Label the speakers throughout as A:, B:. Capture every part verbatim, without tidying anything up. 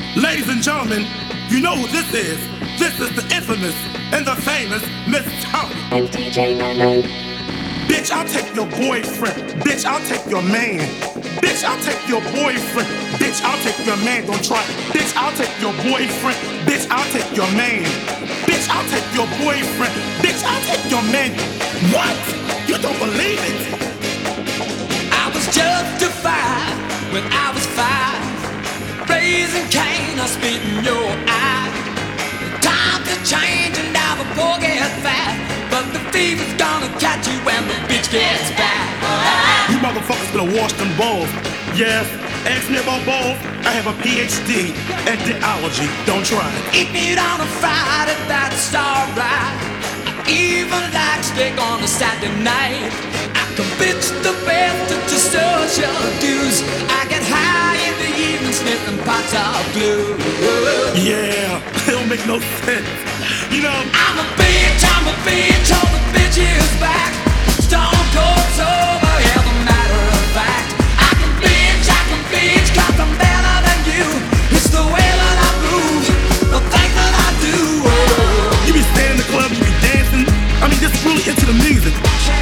A: Ladies and gentlemen, you know who this is. This is the infamous and the famous Miss Tony.
B: And D J Nano.
A: Bitch, I'll take your boyfriend. Bitch, I'll take your man. Bitch, I'll take your boyfriend. Bitch, I'll take your man. Don't try. Bitch, I'll take your boyfriend. Bitch, I'll take your man. Bitch, I'll take your boyfriend. Bitch, I'll take your man. What? You don't believe it?
C: I was justified when I was five, raising Cain, I spit in your eye. Times are changing, now the poor get fat, but the thief is gonna catch you when the bitch gets back.
A: You motherfuckers better wash them balls. Yes, ask me about balls. I have a P H D in theology. Don't try it.
C: Eat meat on a Friday, that's alright. I even like steak on a Saturday night. I can bitch the best to social dues. I get high in the evening sniffing pots of blue.
A: Yeah, it don't make no sense. You know,
C: I'm a bitch, I'm a bitch, all the bitch is back. Stone cold sober, as a matter of fact. I can bitch, I can bitch, 'cause I'm better than you. It's the way that I move, the thing that I do. Oh.
A: you be staying in the club, you be dancing. I mean, just really into the music.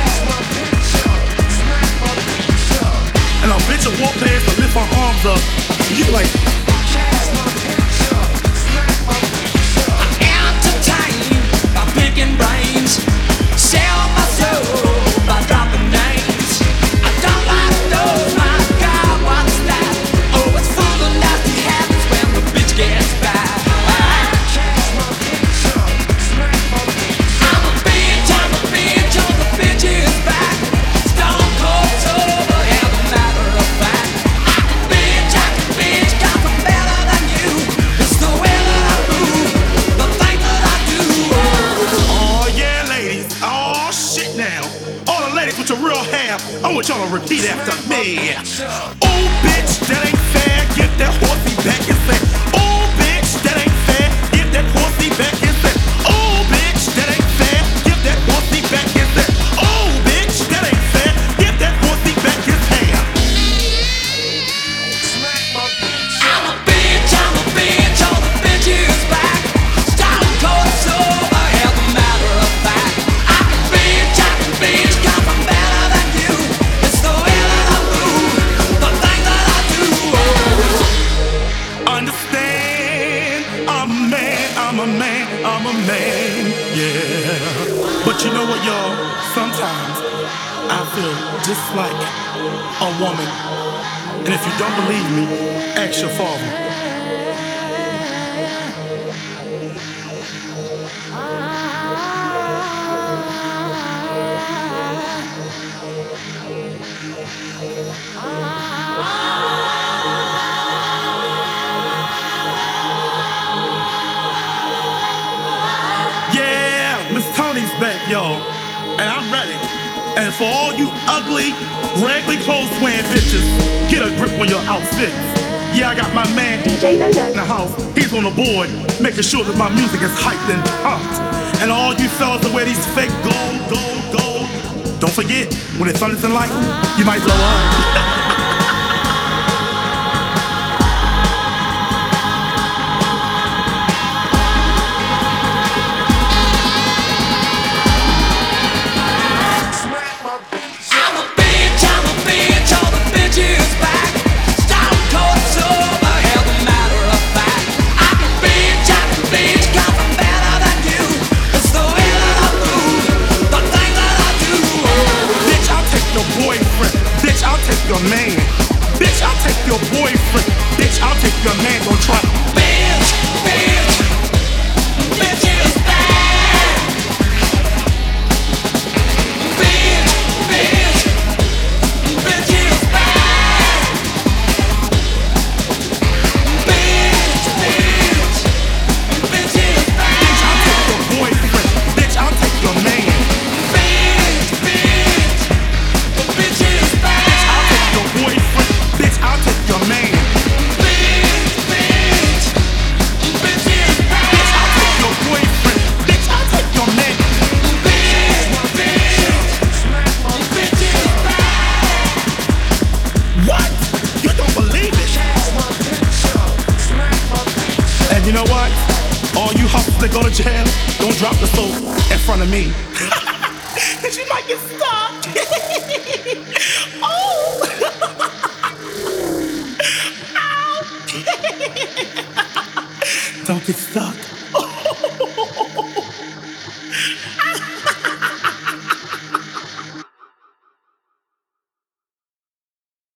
A: And I'll bitch will walk past and lift her arms up. You be like,
C: Picking brains, sell my soul by dropping names. I don't like those, my God, what's that? Oh, it's full of nasty habits when the bitch gets back. I'm a bitch, I'm a bitch, oh, the bitch is back. Stone cold sober, as a matter of fact. I can bitch, I can bitch, 'cause I'm better than you. It's the way that I move, the thing that I do.
A: oh yeah, ladies. Oh shit now. All the ladies with your real hair, I want y'all to repeat after me. Oh bitch, that ain't fair. Get that horsey back and say, oh bitch, that ain't fair. Get that horsey back and say, oh bitch, that ain't fair. Get that horsey back and say, oh bitch, that ain't fair. Get that horsey back and say.
C: I'm a bitch, I'm a bitch, all the bitch is back. Stone cold sober, as a matter of fact. I can bitch, I can bitch, 'cause I'm better than you. It's the way that I move, the thing that I do. Oh.
A: Understand, I'm a man, I'm a man, I'm a man, yeah. But you know what, y'all? Sometimes I feel just like a woman. And if you don't believe me, ask your father. Yeah, Miss Tony's back, y'all. And I'm ready. And for all you ugly, raggedy clothes wearing bitches, get a grip on your outfits. Yeah, I got my man
B: D J Nano.
A: in the house. He's on the board, making sure that my music is hyped and pumped. And all you fellas that wear these fake gold, gold, gold, don't forget, when it's thunder and lightning, you might blow up.
C: I'm a bitch, I'm a bitch, all the bitch is back. Stone cold sober, as a matter of fact. I can bitch, I can bitch, 'cause I'm better than you. It's the way that I move, the thing that I do.
A: Bitch, I'll take your boyfriend. Bitch, I'll take your man. You know what? All you hustlers that go to jail, don't drop the soap in front of me. Cause you might get stopped. Oh! Ow! Don't get stuck.